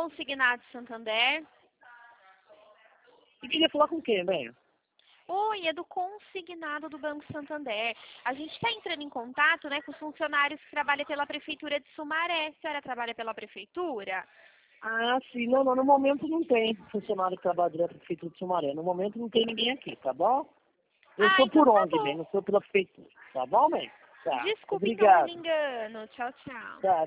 Consignado Santander. E queria falar com quem, bem? Oi, é do Consignado do Banco Santander. A gente está entrando em contato, né, com os funcionários que trabalham pela Prefeitura de Sumaré. A senhora trabalha pela Prefeitura? Ah, sim. Não, no momento não tem funcionário que trabalha direto na Prefeitura de Sumaré. No momento não tem ninguém aqui, tá bom? Eu Ah, sou então por tá ONG, bem, bom. não sou pela Prefeitura. Tá bom, bem? Tá. Desculpe então pelo Obrigado. engano. Tchau, tchau. Tá.